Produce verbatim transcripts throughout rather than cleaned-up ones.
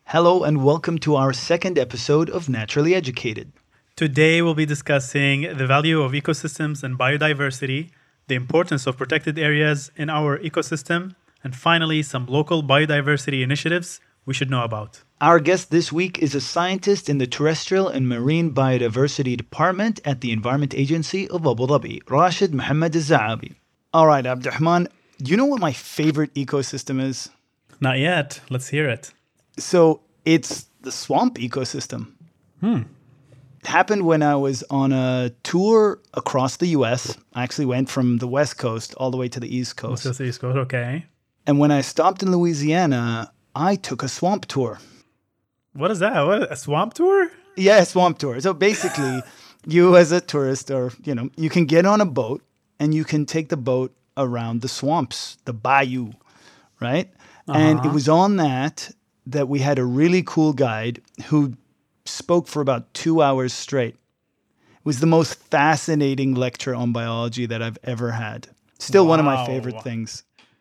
Hello and welcome to our second episode of Naturally Educated. Today, we'll be discussing the value of ecosystems and biodiversity, the importance of protected areas in our ecosystem, and finally, some local biodiversity initiatives we should know about. Our guest this week is a scientist in the Terrestrial and Marine Biodiversity Department at the Environment Agency of Abu Dhabi, Rashid Mohammed Al-Zaabi. All right, Abdurrahman, do you know what my favorite ecosystem is? Not yet. Let's hear it. So it's the swamp ecosystem. Hmm. It happened when I was on a tour across the U S. I actually went from the West Coast all the way to the East Coast. What's the East Coast? Okay. And when I stopped in Louisiana, I took a swamp tour. What is that? What, a swamp tour? Yeah, swamp tour. So basically, you as a tourist, or, you know, you can get on a boat and you can take the boat around the swamps, the bayou, right? Uh-huh. And it was on that that we had a really cool guide who spoke for about two hours straight. It was the most fascinating lecture on biology that I've ever had. Still wow. One of my favorite things.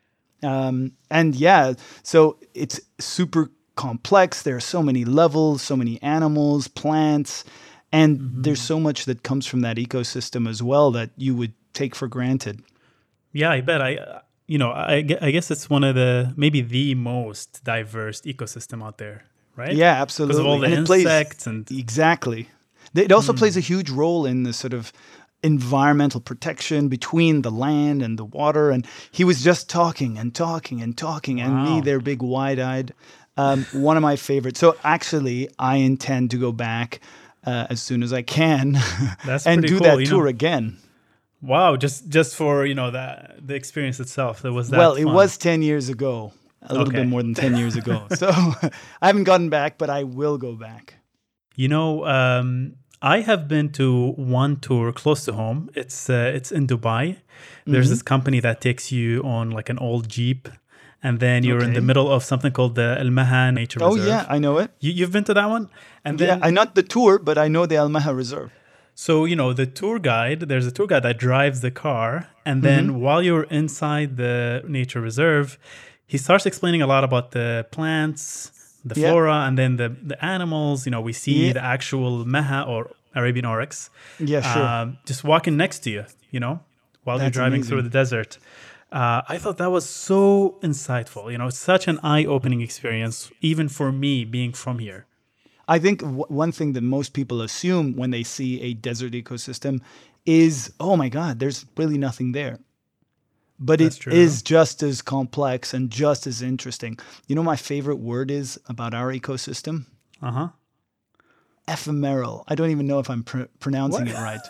Um, and yeah, so it's super complex. There are so many levels, so many animals, plants, and mm-hmm. there's so much that comes from that ecosystem as well that you would take for granted. Yeah, I bet. I, you know, I, I guess it's one of the, maybe the most diverse ecosystem out there, right? Yeah, absolutely. Because of all the and insects plays, and... Exactly. It also mm. plays a huge role in the sort of environmental protection between the land and the water. And he was just talking and talking and talking. And wow. me, they're big wide-eyed. Um, one of my favorites. So actually, I intend to go back uh, as soon as I can That's and do cool, that you tour know? again. Wow, just just for, you know, the the experience itself. That was that Well, fun. It was ten years ago. A little okay. bit more than ten years ago. So I haven't gotten back, but I will go back. You know, um, I have been to one tour close to home. It's uh, it's in Dubai. There's mm-hmm. this company that takes you on like an old Jeep. And then you're okay. in the middle of something called the Al Maha Nature oh, Reserve. Oh, yeah, I know it. You, you've been to that one? And then, yeah, I not the tour, but I know the Al Maha Reserve. So, you know, the tour guide, there's a tour guide that drives the car. And then mm-hmm. while you're inside the nature reserve, he starts explaining a lot about the plants, the yeah. flora, and then the, the animals. You know, we see yeah. the actual Maha or Arabian oryx. Yeah, sure. Um, just walking next to you, you know, while That's you're driving amazing. Through the desert. Uh, I thought that was so insightful. You know, it's such an eye-opening experience, even for me being from here. I think w- one thing that most people assume when they see a desert ecosystem is, oh my God, there's really nothing there. But That's it true. Is just as complex and just as interesting. You know, my favorite word is about our ecosystem? Uh-huh. Ephemeral. I don't even know if I'm pr- pronouncing what? it right.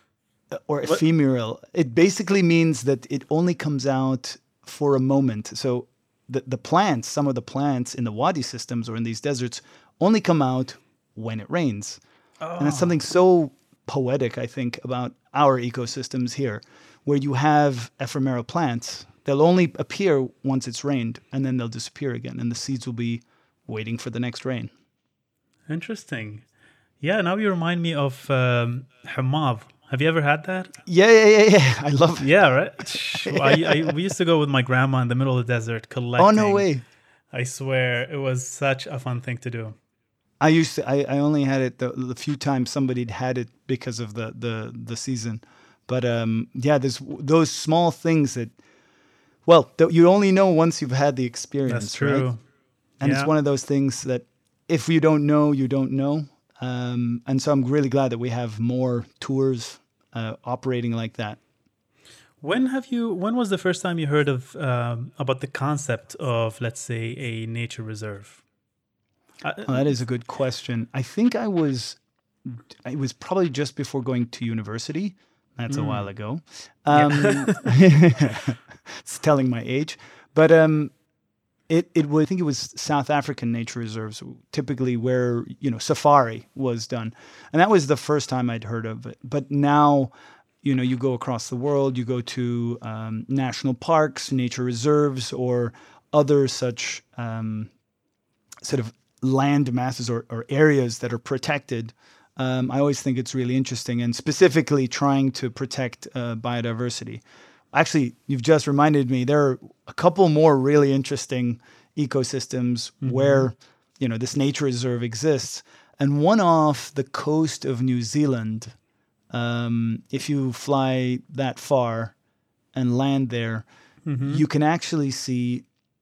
Or ephemeral. What? It basically means that it only comes out for a moment. So the, the plants, some of the plants in the wadi systems or in these deserts only come out when it rains. Oh. And it's something so poetic, I think, about our ecosystems here, where you have ephemeral plants. They'll only appear once it's rained, and then they'll disappear again, and the seeds will be waiting for the next rain. Interesting. Yeah, now you remind me of um, Hammav. Have you ever had that? Yeah, yeah, yeah, yeah. I love it. Yeah, right? I, I, we used to go with my grandma in the middle of the desert collecting. Oh, no way. I swear, it was such a fun thing to do. I used to, I, I only had it the, the few times somebody'd had it because of the, the, the season. But um, yeah, there's those small things that, well, that you only know once you've had the experience. That's true. Right? And yeah. It's one of those things that if you don't know, you don't know. Um, and so I'm really glad that we have more tours uh, operating like that. When have you? When was the first time you heard of um, about the concept of, let's say, a nature reserve? Uh, oh, that is a good question. I think I was. It was probably just before going to university. That's mm. a while ago. Um, yeah. It's telling my age, but. Um, It it was, I think it was South African nature reserves, typically where, you know, safari was done. And that was the first time I'd heard of it. But now, you know, you go across the world, you go to um, national parks, nature reserves, or other such um, sort of land masses or, or areas that are protected. Um, I always think it's really interesting, and specifically trying to protect uh, biodiversity. Actually, you've just reminded me, there are a couple more really interesting ecosystems mm-hmm. where you know, this nature reserve exists. And one off the coast of New Zealand, um, if you fly that far and land there, mm-hmm. you can actually see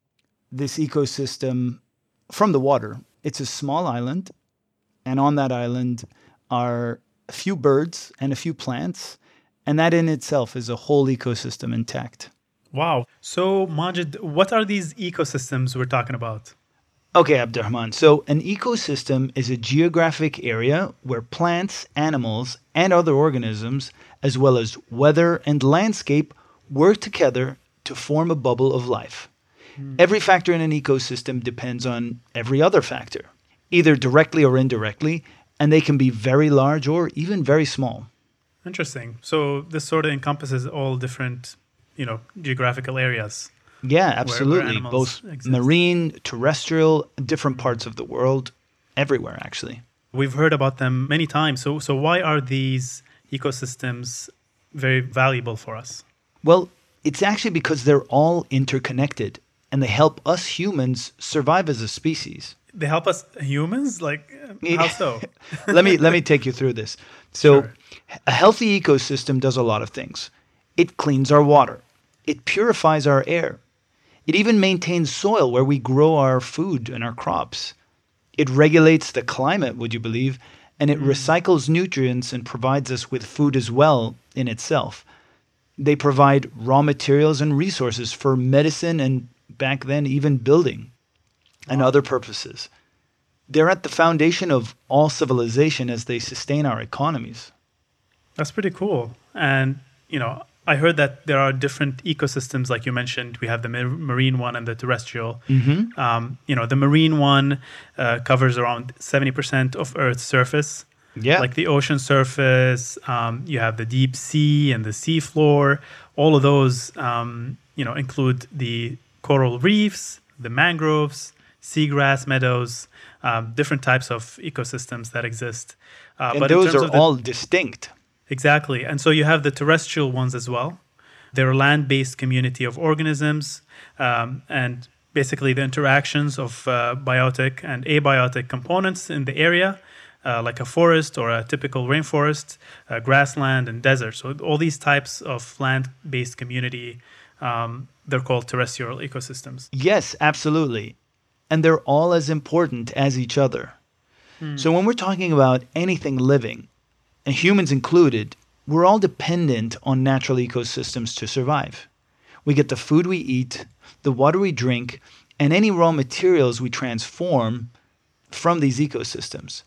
this ecosystem from the water. It's a small island, and on that island are a few birds and a few plants, and that in itself is a whole ecosystem intact. Wow. So, Majid, what are these ecosystems we're talking about? Okay, Abdurrahman. So an ecosystem is a geographic area where plants, animals, and other organisms, as well as weather and landscape, work together to form a bubble of life. Mm. Every factor in an ecosystem depends on every other factor, either directly or indirectly, and they can be very large or even very small. Interesting. So this sort of encompasses all different, you know, geographical areas. Yeah, absolutely. Where, where Both exist. Marine, terrestrial, different parts of the world, everywhere actually. We've heard about them many times. So, so why are these ecosystems very valuable for us? Well, it's actually because they're all interconnected and they help us humans survive as a species. They help us humans? Like, how so? let me let me take you through this. So, sure. A healthy ecosystem does a lot of things. It cleans our water. It purifies our air. It even maintains soil where we grow our food and our crops. It regulates the climate, would you believe? And it mm. recycles nutrients and provides us with food as well in itself. They provide raw materials and resources for medicine and back then even building and wow. other purposes. They're at the foundation of all civilization as they sustain our economies. That's pretty cool. And, you know, I heard that there are different ecosystems, like you mentioned. We have the marine one and the terrestrial. Mm-hmm. Um, you know, the marine one uh, covers around seventy percent of Earth's surface. Yeah. Like the ocean surface, um, you have the deep sea and the sea floor. All of those, um, you know, include the coral reefs, the mangroves, seagrass meadows, um, different types of ecosystems that exist. Uh, and but those are the, all distinct. Exactly. And so you have the terrestrial ones as well. They're a land-based community of organisms, um, and basically the interactions of uh, biotic and abiotic components in the area, uh, like a forest or a typical rainforest, uh, grassland, and desert. So all these types of land-based community, um, they're called terrestrial ecosystems. Yes, absolutely. And they're all as important as each other. Hmm. So when we're talking about anything living, and humans included, we're all dependent on natural ecosystems to survive. We get the food we eat, the water we drink, and any raw materials we transform from these ecosystems.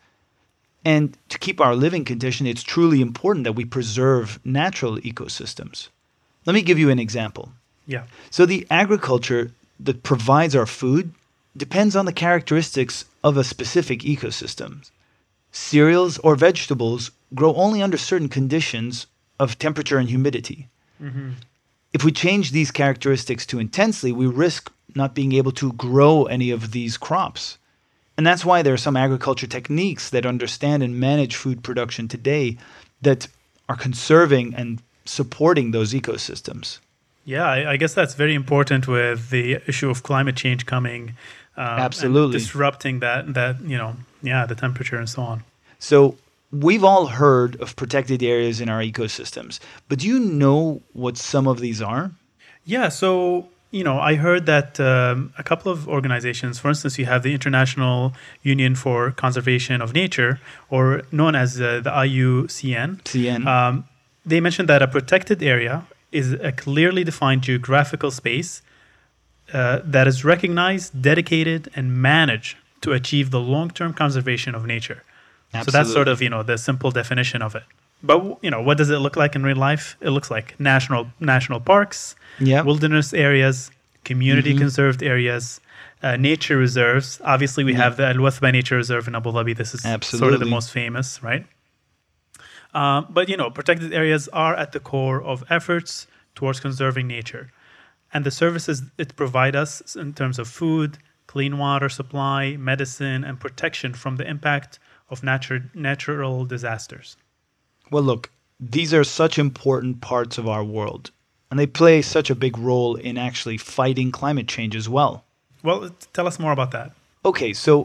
And to keep our living condition, it's truly important that we preserve natural ecosystems. Let me give you an example. Yeah. So the agriculture that provides our food depends on the characteristics of a specific ecosystem. Cereals or vegetables grow only under certain conditions of temperature and humidity. Mm-hmm. If we change these characteristics too intensely, we risk not being able to grow any of these crops. And that's why there are some agriculture techniques that understand and manage food production today that are conserving and supporting those ecosystems. Yeah, I, I guess that's very important with the issue of climate change coming. Um, Absolutely. And disrupting that, that, you know, yeah, the temperature and so on. So we've all heard of protected areas in our ecosystems, but do you know what some of these are? Yeah, so, you know, I heard that um, a couple of organizations, for instance, you have the International Union for Conservation of Nature, or known as uh, the I U C N. C N. Um, they mentioned that a protected area is a clearly defined geographical space uh, that is recognized, dedicated, and managed to achieve the long-term conservation of nature. Absolutely. So that's sort of, you know, the simple definition of it. But, you know, what does it look like in real life? It looks like national national parks, yeah. wilderness areas, community mm-hmm. conserved areas, uh, nature reserves. Obviously, we yeah. have the Al Wathba Nature Reserve in Abu Dhabi. This is Absolutely. sort of the most famous, right? Uh, but, you know, protected areas are at the core of efforts towards conserving nature. And the services it provides us in terms of food, clean water supply, medicine, and protection from the impact of natu- natural disasters. Well, look, these are such important parts of our world, and they play such a big role in actually fighting climate change as well. Well, tell us more about that. Okay, so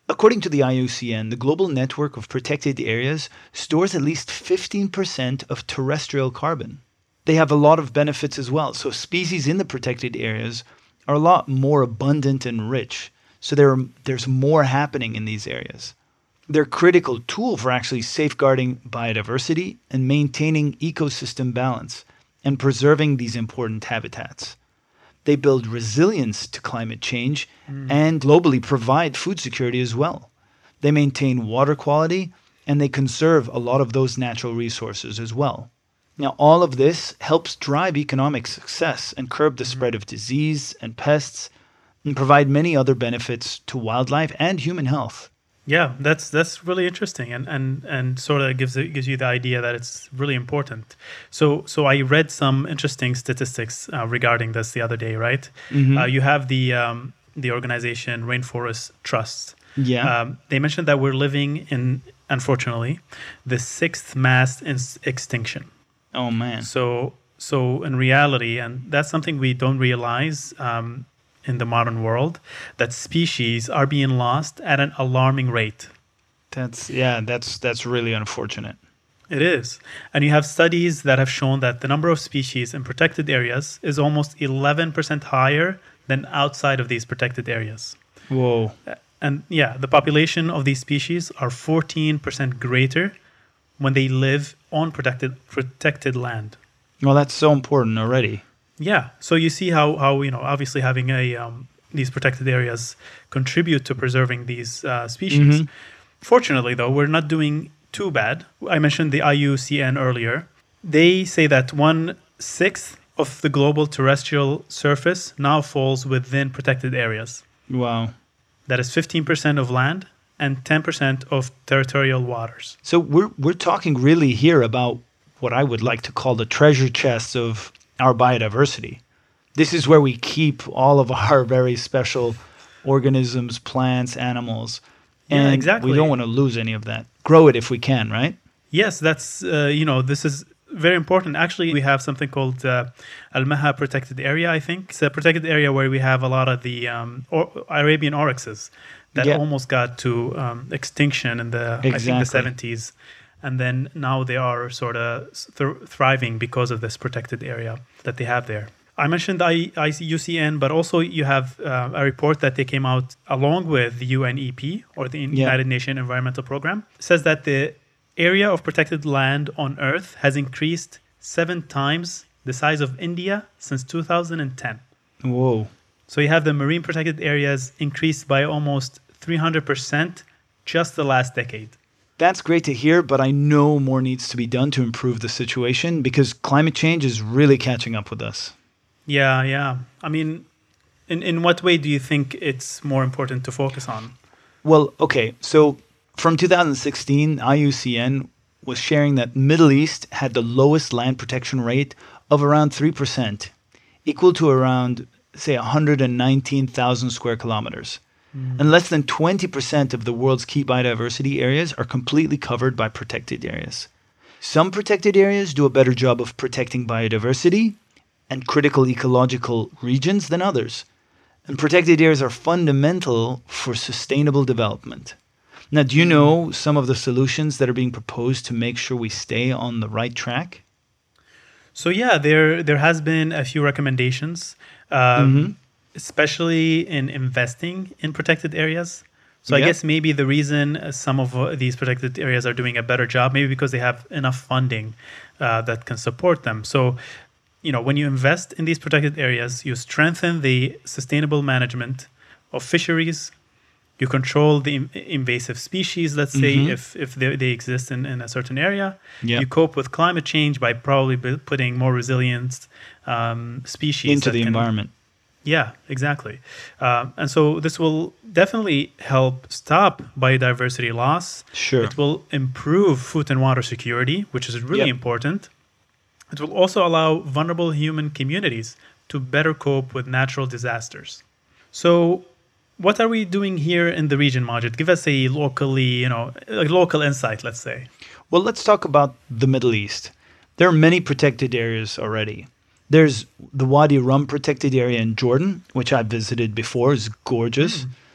According to the I U C N, the global network of protected areas stores at least fifteen percent of terrestrial carbon. They have a lot of benefits as well. So species in the protected areas are a lot more abundant and rich. So there are, there's more happening in these areas. They're a critical tool for actually safeguarding biodiversity and maintaining ecosystem balance and preserving these important habitats. They build resilience to climate change mm. and globally provide food security as well. They maintain water quality and they conserve a lot of those natural resources as well. Now, all of this helps drive economic success and curb the mm. spread of disease and pests and provide many other benefits to wildlife and human health. Yeah, that's that's really interesting, and and and sort of gives it, gives you the idea that it's really important. So so I read some interesting statistics uh, regarding this the other day, right? Mm-hmm. Uh, you have the um, the organization Rainforest Trust. Yeah, um, they mentioned that we're living in, unfortunately, the sixth mass in- extinction. Oh man! So so in reality, and that's something we don't realize. Um, in the modern world, that species are being lost at an alarming rate. That's, yeah, that's that's really unfortunate. It is. And you have studies that have shown that the number of species in protected areas is almost eleven percent higher than outside of these protected areas. Whoa. And yeah, the population of these species are fourteen percent greater when they live on protected protected land. Well, that's so important already. Yeah, so you see how, how you know, obviously having a um, these protected areas contribute to preserving these uh, species. Mm-hmm. Fortunately, though, we're not doing too bad. I mentioned the I U C N earlier. They say that one-sixth of the global terrestrial surface now falls within protected areas. Wow. That is fifteen percent of land and ten percent of territorial waters. So we're we're talking really here about what I would like to call the treasure chests of our biodiversity. This is where we keep all of our very special organisms, plants, animals. And yeah, exactly. We don't want to lose any of that. Grow it if we can, right? Yes, that's, uh, you know, this is very important. Actually, we have something called uh, Al-Maha Protected Area, I think. It's a protected area where we have a lot of the um, or- Arabian oryxes that yeah. almost got to um, extinction in the, exactly. I think, the seventies. And then now they are sort of th- thriving because of this protected area that they have there. I mentioned the I U C N, but also you have uh, a report that they came out along with the U N E P, or the yeah. United Nations Environmental Program. It says that the area of protected land on Earth has increased seven times the size of India since two thousand ten. Whoa. So you have the marine protected areas increased by almost three hundred percent just the last decade. That's great to hear, but I know more needs to be done to improve the situation because climate change is really catching up with us. Yeah, yeah. I mean, in, in what way do you think it's more important to focus on? Well, okay. So from two thousand sixteen, I U C N was sharing that Middle East had the lowest land protection rate of around three percent, equal to around, say, one hundred nineteen thousand square kilometers. Mm. And less than twenty percent of the world's key biodiversity areas are completely covered by protected areas. Some protected areas do a better job of protecting biodiversity and critical ecological regions than others. And protected areas are fundamental for sustainable development. Now, do you know some of the solutions that are being proposed to make sure we stay on the right track? So yeah, there there has been a few recommendations. Um, mm-hmm. Especially in investing in protected areas. So yep. I guess maybe the reason some of uh, these protected areas are doing a better job, maybe because they have enough funding uh, that can support them. So, you know, when you invest in these protected areas, you strengthen the sustainable management of fisheries. You control the in- invasive species, let's say, mm-hmm. if, if they, they exist in, in a certain area. Yep. You cope with climate change by probably b- putting more resilient um, species into the can, environment. Yeah, exactly. Uh, and so this will definitely help stop biodiversity loss. Sure. It will improve food and water security, which is really yep. important. It will also allow vulnerable human communities to better cope with natural disasters. So what are we doing here in the region, Majid? Give us a locally, you know, like local insight, let's say. Well, let's talk about the Middle East. There are many protected areas already. There's the Wadi Rum protected area in Jordan, which I've visited before. It's gorgeous. Mm.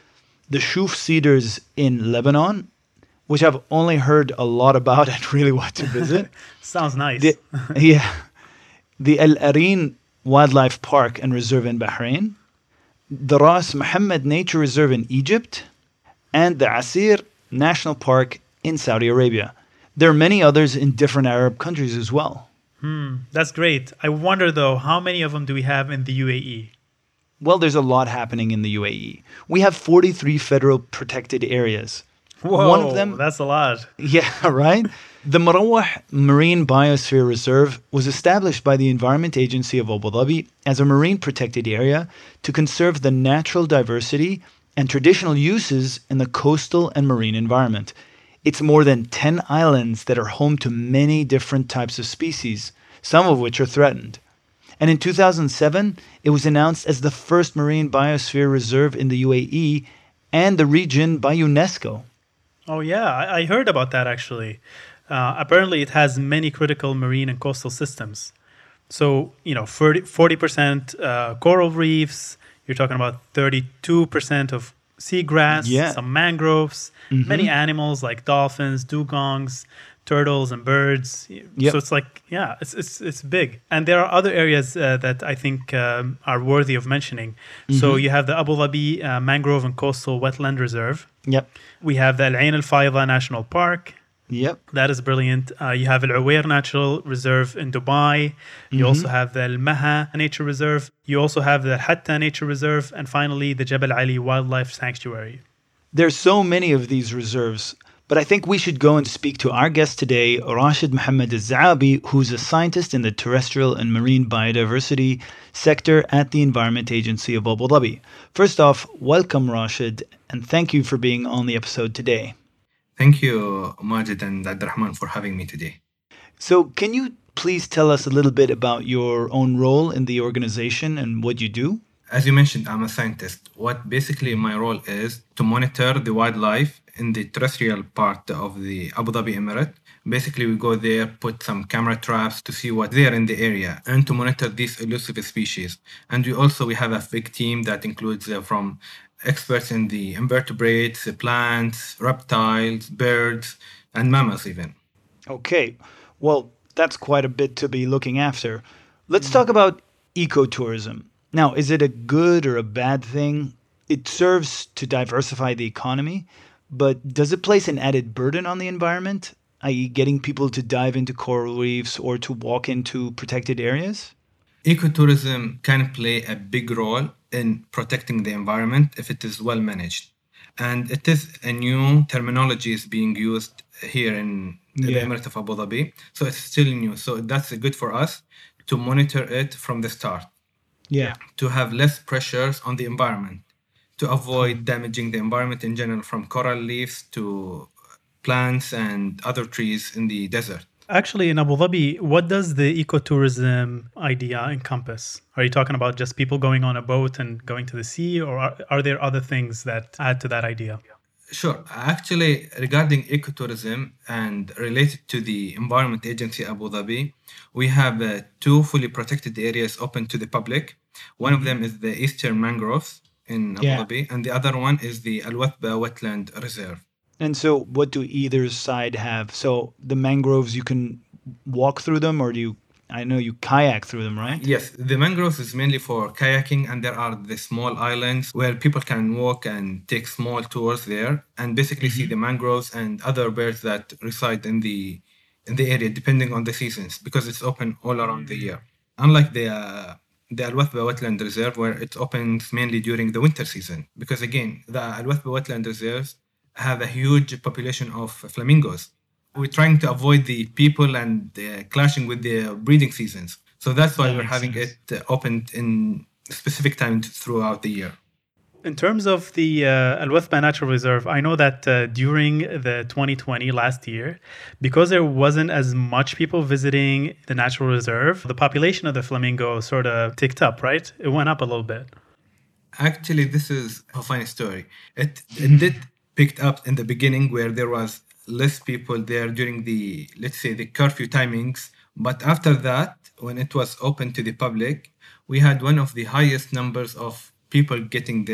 the Shuf Cedars in Lebanon, which I've only heard a lot about and really want to visit. Sounds nice. The, yeah. The Al Areen Wildlife Park and Reserve in Bahrain, the Ras Mohammed Nature Reserve in Egypt, and the Asir National Park in Saudi Arabia. There are many others in different Arab countries as well. Hmm, that's great. I wonder, though, how many of them do we have in the U A E? Well, there's a lot happening in the U A E. We have forty-three federal protected areas. Whoa, One of them, that's a lot. Yeah, right? The Marawah Marine Biosphere Reserve was established by the Environment Agency of Abu Dhabi as a marine protected area to conserve the natural diversity and traditional uses in the coastal and marine environment. It's more than ten islands that are home to many different types of species, some of which are threatened. And in two thousand seven, it was announced as the first marine biosphere reserve in the U A E and the region by UNESCO. Oh, yeah, I, I heard about that actually. Uh, apparently, it has many critical marine and coastal systems. So, you know, forty percent uh, coral reefs, you're talking about thirty-two percent of seagrass, yeah. some mangroves, mm-hmm. many animals like dolphins, dugongs, turtles, and birds. Yep. So it's like, yeah, it's it's it's big. And there are other areas uh, that I think um, are worthy of mentioning. Mm-hmm. So you have the Abu Dhabi uh, Mangrove and Coastal Wetland Reserve. Yep. We have the Al Ain Al Fayda National Park. Yep. That is brilliant. Uh, you have Al Uwair Natural Reserve in Dubai. You mm-hmm. also have the Al Maha Nature Reserve. You also have the Hatta Nature Reserve. And finally, the Jabal Ali Wildlife Sanctuary. There's so many of these reserves, but I think we should go and speak to our guest today, Rashid Mohammed Al-Zaabi, who's a scientist in the terrestrial and marine biodiversity sector at the Environment Agency of Abu Dhabi. First off, welcome, Rashid, and thank you for being on the episode today. Thank you, Majid and Abdurrahman, for having me today. So can you please tell us a little bit about your own role in the organization and what you do? As you mentioned, I'm a scientist. What basically my role is to monitor the wildlife in the terrestrial part of the Abu Dhabi Emirate. Basically, we go there, put some camera traps to see what's there in the area and to monitor these elusive species. And we also we have a big team that includes uh, from experts in the invertebrates, plants, reptiles, birds, and mammals even. Okay, well, that's quite a bit to be looking after. Let's talk about ecotourism. Now, is it a good or a bad thing? It serves to diversify the economy, but does it place an added burden on the environment, that is getting people to dive into coral reefs or to walk into protected areas? Ecotourism can play a big role in protecting the environment if it is well managed. And it is a new terminology is being used here in yeah. the Emirate of Abu Dhabi. So it's still new. So that's good for us to monitor it from the start. Yeah. To have less pressures on the environment, to avoid damaging the environment in general, from coral reefs to plants and other trees in the desert. Actually, in Abu Dhabi, what does the ecotourism idea encompass? Are you talking about just people going on a boat and going to the sea, or are, are there other things that add to that idea? Sure. Actually, regarding ecotourism and related to the Environment Agency Abu Dhabi, we have uh, two fully protected areas open to the public. One of them is the Eastern Mangroves in Abu yeah. Dhabi, and the other one is the Al Wathba Wetland Reserve. And so what do either side have? So the mangroves, you can walk through them, or do you, I know you kayak through them, right? Yes, the mangroves is mainly for kayaking, and there are the small islands where people can walk and take small tours there and basically mm-hmm. see the mangroves and other birds that reside in the in the area depending on the seasons, because it's open all around the year. Unlike the uh, the Al Wathba Wetland Reserve, where it opens mainly during the winter season, because again, the Al Wathba Wetland Reserves have a huge population of flamingos. We're trying to avoid the people and uh, clashing with the breeding seasons. So that's why that we're having sense. it uh, opened in specific times throughout the year. In terms of the uh, Al Wathba Natural Reserve, I know that uh, during the twenty twenty, last year, because there wasn't as much people visiting the natural reserve, the population of the flamingo sort of ticked up, right? It went up a little bit. Actually, this is a funny story. It, it did picked up in the beginning where there was less people there during the, let's say, the curfew timings. But after that, when it was open to the public, we had one of the highest numbers of people getting there.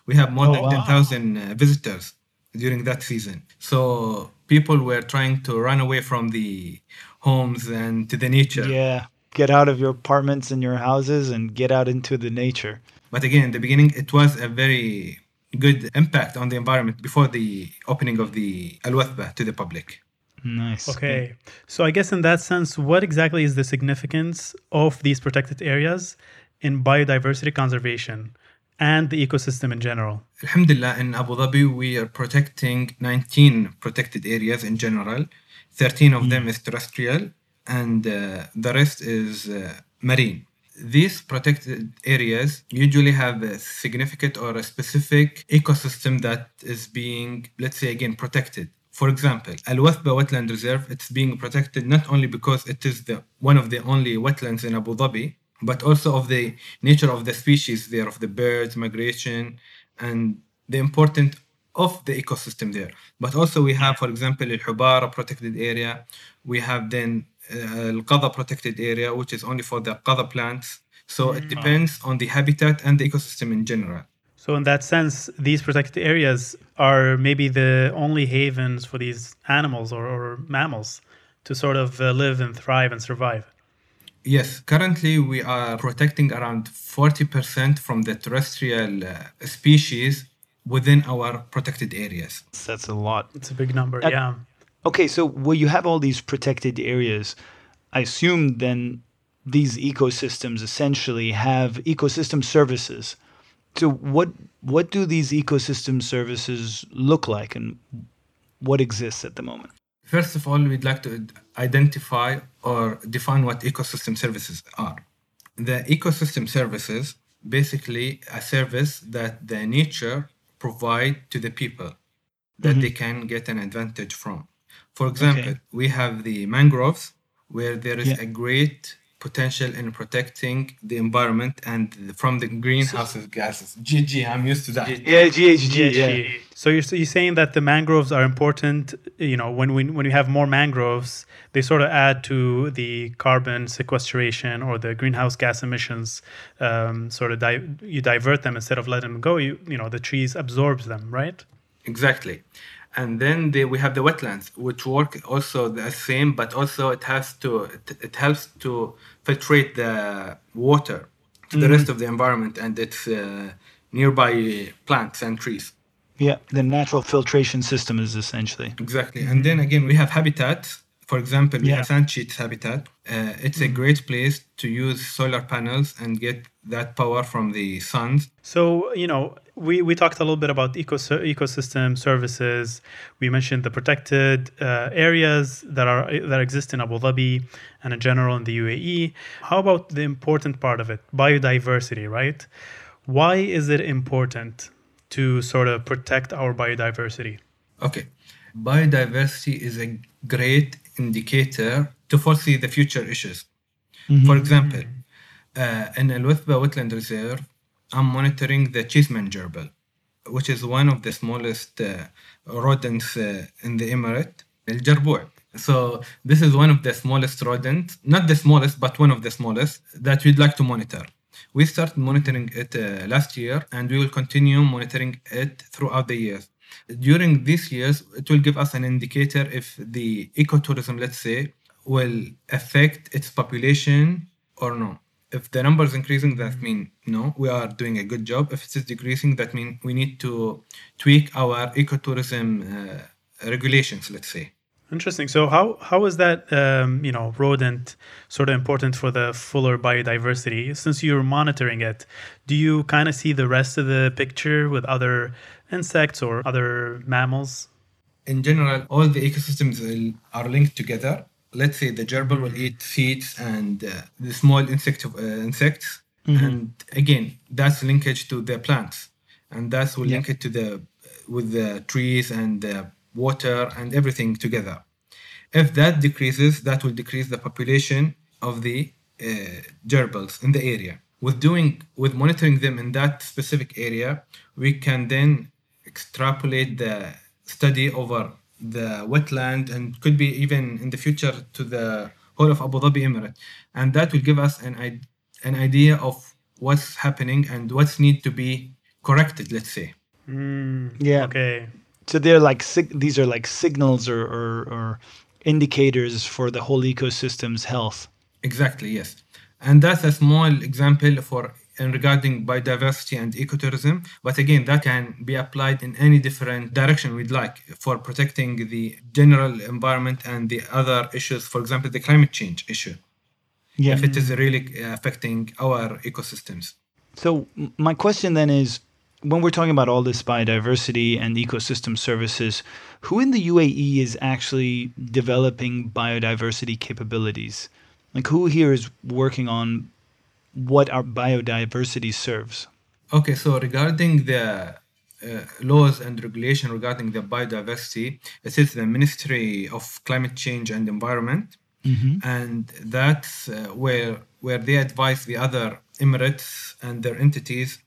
We have more Oh, than wow. ten thousand uh, visitors during that season. So people were trying to run away from the homes and to the nature. Yeah. Get out of your apartments and your houses and get out into the nature. But again, in the beginning, it was a very good impact on the environment before the opening of the Al-Wathba to the public. Nice. Okay. So I guess in that sense, what exactly is the significance of these protected areas in biodiversity conservation and the ecosystem in general? Alhamdulillah, in Abu Dhabi, we are protecting nineteen protected areas in general. thirteen of them is terrestrial, and uh, the rest is uh, marine. These protected areas usually have a significant or a specific ecosystem that is being, let's say again, protected. For example, Al-Wathba Wetland Reserve, it's being protected not only because it is the one of the only wetlands in Abu Dhabi, but also of the nature of the species there, of the birds, migration, and the importance of the ecosystem there. But also we have, for example, Al-Hubara protected area. We have then uh, Al-Qadha protected area, which is only for the Qadha plants. So it depends on the habitat and the ecosystem in general. So in that sense, these protected areas are maybe the only havens for these animals or, or mammals to sort of uh, live and thrive and survive. Yes, currently we are protecting around forty percent from the terrestrial uh, species within our protected areas. That's a lot. It's a big number, Uh, yeah. Okay, so where you have all these protected areas, I assume then these ecosystems essentially have ecosystem services. So what what do these ecosystem services look like, and what exists at the moment? First of all, we'd like to identify or define what ecosystem services are. The ecosystem services, basically a service that the nature provide to the people that Mhm. they can get an advantage from. For example, Okay. we have the mangroves, where there is Yeah. a great potential in protecting the environment and from the greenhouse gases. G G, I'm used to that. Yeah, G H G. Yeah. So you're, so you're saying that the mangroves are important, you know, when we, when you have more mangroves, they sort of add to the carbon sequestration or the greenhouse gas emissions, um, sort of di- you divert them instead of letting them go, you, you know, the trees absorbs them, right? Exactly. And then they, we have the wetlands, which work also the same, but also it has to it, it helps to filtrate the water to the rest of the environment and its uh, nearby plants and trees. Yeah, the natural filtration system is essentially. Exactly. And then again, we have habitats. For example, we Yeah. have Sanchit habitat. Uh, it's a great place to use solar panels and get that power from the sun. So, you know, we, we talked a little bit about ecos- ecosystem services. We mentioned the protected uh, areas that are that exist in Abu Dhabi and in general in the U A E. How about the important part of it, biodiversity, right? Why is it important to sort of protect our biodiversity? Okay. Biodiversity is a great indicator to foresee the future issues. For example, uh, in Al-Wathba Wetland Reserve, I'm monitoring the Cheeseman gerbil, which is one of the smallest uh, rodents uh, in the emirate, El Jarboua. So this is one of the smallest rodents, not the smallest, but one of the smallest that we'd like to monitor. We started monitoring it uh, last year, and we will continue monitoring it throughout the years. During these years, it will give us an indicator if the ecotourism, let's say, will affect its population or no. If the number is increasing, that means no, we are doing a good job. If it is decreasing, that means we need to tweak our ecotourism uh, regulations, let's say. Interesting. So how how is that um, you know rodent sort of important for the fuller biodiversity? Since you're monitoring it, do you kind of see the rest of the picture with other insects or other mammals? In general, all the ecosystems are linked together. Let's say the gerbil will eat seeds and uh, the small insect uh, insects, Mm-hmm. and again, that's linkage to the plants, and that's will Yeah. link it to the with the trees and the water and everything together. If that decreases, that will decrease the population of the uh, gerbils in the area. With doing with monitoring them in that specific area, we can then extrapolate the study over the wetland and could be even in the future to the whole of Abu Dhabi Emirate, and that will give us an an idea of what's happening and what's need to be corrected, let's say. Mm, Yeah. Okay. So they're like sig- these are like signals or, or or indicators for the whole ecosystem's health. Exactly, yes. And that's a small example for in regarding biodiversity and ecotourism. But again, that can be applied in any different direction we'd like for protecting the general environment and the other issues, for example, the climate change issue, Yeah. if it is really affecting our ecosystems. So m- my question then is, when we're talking about all this biodiversity and ecosystem services, who in the U A E is actually developing biodiversity capabilities? Like who here is working on what our biodiversity serves? Okay, so regarding the uh, laws and regulation regarding the biodiversity, it is the Ministry of Climate Change and Environment, and that's uh, where where they advise the other emirates and their entities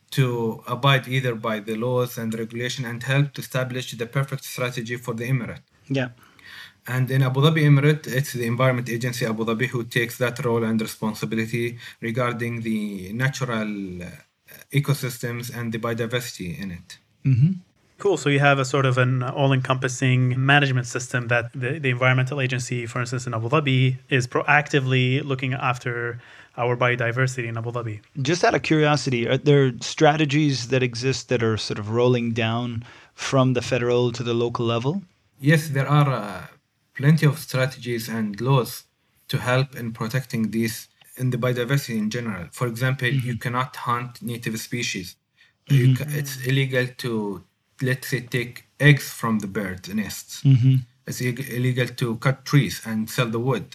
to abide either by the laws and regulation and help to establish the perfect strategy for the emirate. Yeah. And in Abu Dhabi Emirate, it's the Environment Agency Abu Dhabi who takes that role and responsibility regarding the natural uh, ecosystems and the biodiversity in it. Cool. So you have a sort of an all-encompassing management system that the, the environmental agency, for instance, in Abu Dhabi, is proactively looking after our biodiversity in Abu Dhabi. Just out of curiosity, are there strategies that exist that are sort of rolling down from the federal to the local level? Yes, there are uh, plenty of strategies and laws to help in protecting these in the biodiversity in general. For example, you cannot hunt native species. You ca- it's illegal to, let's say, take eggs from the bird nests. It's ig- illegal to cut trees and sell the wood.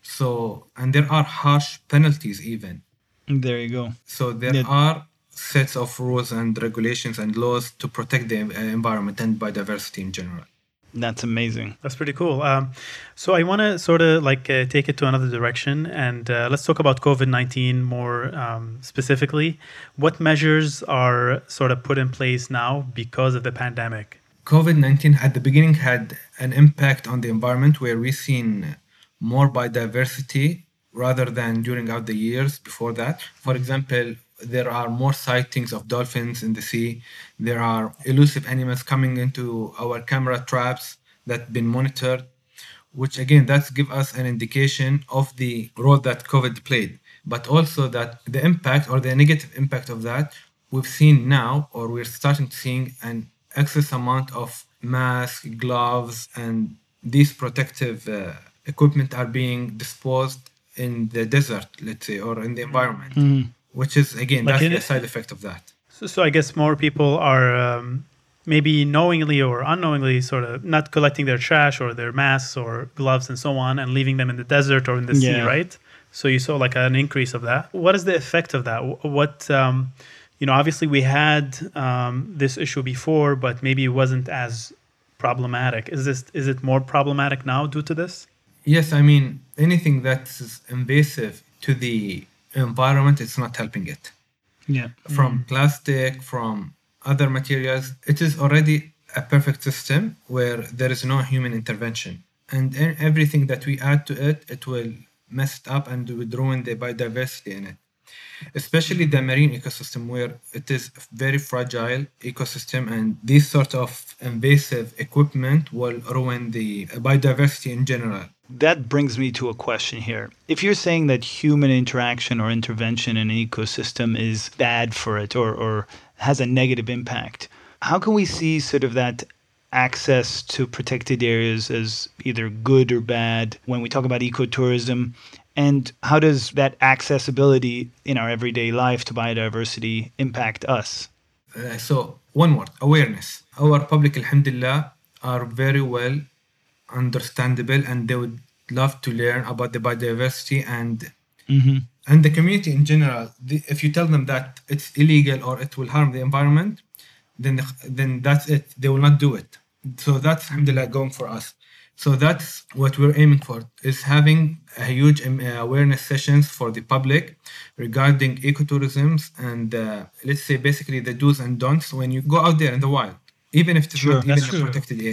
So, and there are harsh penalties even. There you go. So there Yeah. are sets of rules and regulations and laws to protect the uh, environment and biodiversity in general. That's amazing. That's pretty cool. Um, so I want to sort of like uh, take it to another direction, and uh, let's talk about COVID nineteen more um, specifically. What measures are sort of put in place now because of the pandemic? COVID nineteen at the beginning had an impact on the environment where we've seen more biodiversity rather than during out the years before that. For example, there are more sightings of dolphins in the sea. There are elusive animals coming into our camera traps that been monitored, which again, that's give us an indication of the role that COVID played, but also that the impact or the negative impact of that we've seen now, or we're starting to seeing an excess amount of masks, gloves, and these protective uh, equipment are being disposed in the desert, let's say, or in the environment, which is, again, Like that's in- a side effect of that. So, so I guess more people are um, maybe knowingly or unknowingly sort of not collecting their trash or their masks or gloves and so on and leaving them in the desert or in the sea, Yeah. right? So you saw like an increase of that. What is the effect of that? Wh- What, um, you know, obviously we had um, this issue before, but maybe it wasn't as problematic. Is this is it more problematic now due to this? Yes, I mean, anything that's invasive to the environment, it's not helping it. Yeah. From plastic, from other materials, it is already a perfect system where there is no human intervention. And e- everything that we add to it, it will mess it up and would ruin the biodiversity in it. Especially the marine ecosystem, where it is a very fragile ecosystem, and this sort of invasive equipment will ruin the biodiversity in general. That brings me to a question here. If you're saying that human interaction or intervention in an ecosystem is bad for it or, or has a negative impact, how can we see sort of that access to protected areas as either good or bad when we talk about ecotourism? And how does that accessibility in our everyday life to biodiversity impact us? Uh, so, one word, awareness. Our public, alhamdulillah, are very well understandable and they would love to learn about the biodiversity and and the community in general. The, if you tell them that it's illegal or it will harm the environment, then then that's it. They will not do it. So that's alhamdulillah going for us. So that's what we're aiming for, is having a huge um, awareness sessions for the public regarding ecotourism and uh, let's say basically the do's and don'ts when you go out there in the wild, even if it's Sure, not even that's a true. protected area.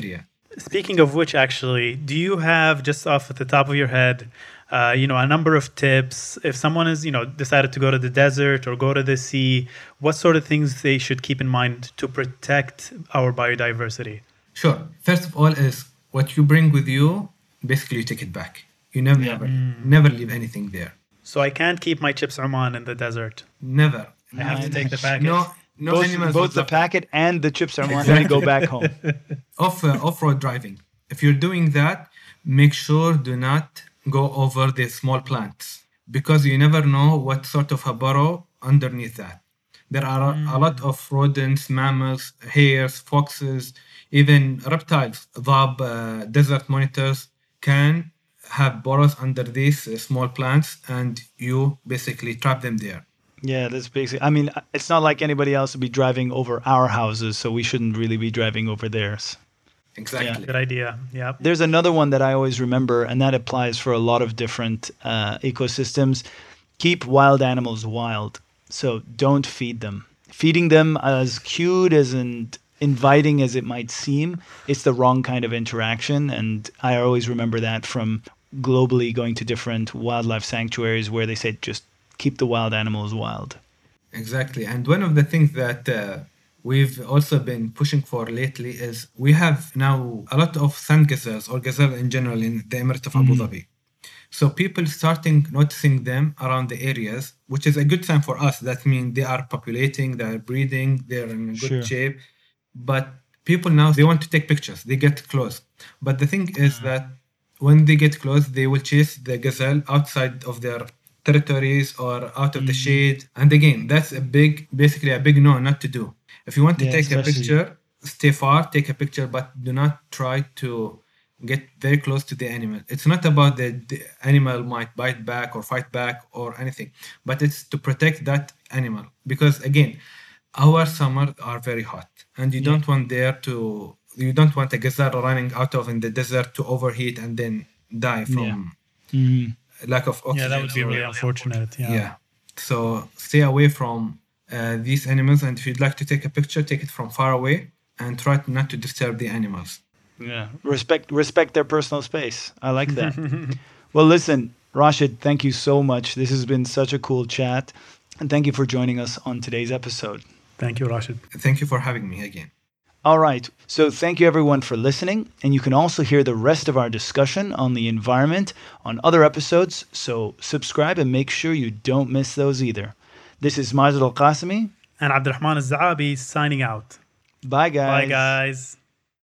Speaking of which, actually, do you have, just off at the top of your head, uh, you know, a number of tips if someone is, you know, decided to go to the desert or go to the sea, what sort of things they should keep in mind to protect our biodiversity? Sure. First of all is what you bring with you, basically you take it back. You never, Yeah. never, Mm. never leave anything there. So I can't keep my chips Oman in the desert. Never. I have to Nice. take the package. No, no both animals. both would the love that. packet and the chips are wanting to go back home. Off uh, off-road driving. If you're doing that, make sure do not go over the small plants because you never know what sort of a burrow underneath that. There are a, a lot of rodents, mammals, hares, foxes, even reptiles. The uh, desert monitors can have burrows under these uh, small plants, and you basically trap them there. Yeah, that's basically. I mean, it's not like anybody else would be driving over our houses, so we shouldn't really be driving over theirs. Exactly. Good idea. Yeah. There's another one that I always remember, and that applies for a lot of different uh, ecosystems. Keep wild animals wild. So don't feed them. Feeding them, as cute as and inviting as it might seem, it's the wrong kind of interaction. And I always remember that from globally going to different wildlife sanctuaries where they said just keep the wild animals wild. Exactly. And one of the things that uh, we've also been pushing for lately is we have now a lot of sand gazelles or gazelle in general in the Emirate of Abu Dhabi. So people starting noticing them around the areas, which is a good sign for us. That means they are populating, they are breeding, they're in good Sure. shape. But people now, they want to take pictures. They get close. But the thing is that when they get close, they will chase the gazelle outside of their territories or out of the shade. And again, that's a big, basically a big no, not to do. If you want to Yeah, take a especially- picture, stay far, take a picture, but do not try to get very close to the animal. It's not about the, the animal might bite back or fight back or anything, but it's to protect that animal. Because again, our summers are very hot, and you don't want there to, you don't want a gazelle running out of in the desert to overheat and then die from Mhm. lack of oxygen. Yeah, that would be or- really unfortunate. Yeah. yeah. So stay away from uh, these animals, and if you'd like to take a picture, take it from far away and try not to disturb the animals. Yeah. Respect respect their personal space. I like that. Well, listen, Rashid, thank you so much. This has been such a cool chat. And thank you for joining us on today's episode. Thank you, Rashid. Thank you for having me again. All right. So thank you everyone for listening. And you can also hear the rest of our discussion on the environment on other episodes. So subscribe and make sure you don't miss those either. This is Majid Al-Qasimi. And Abdurrahman Al-Zaabi signing out. Bye, guys. Bye, guys.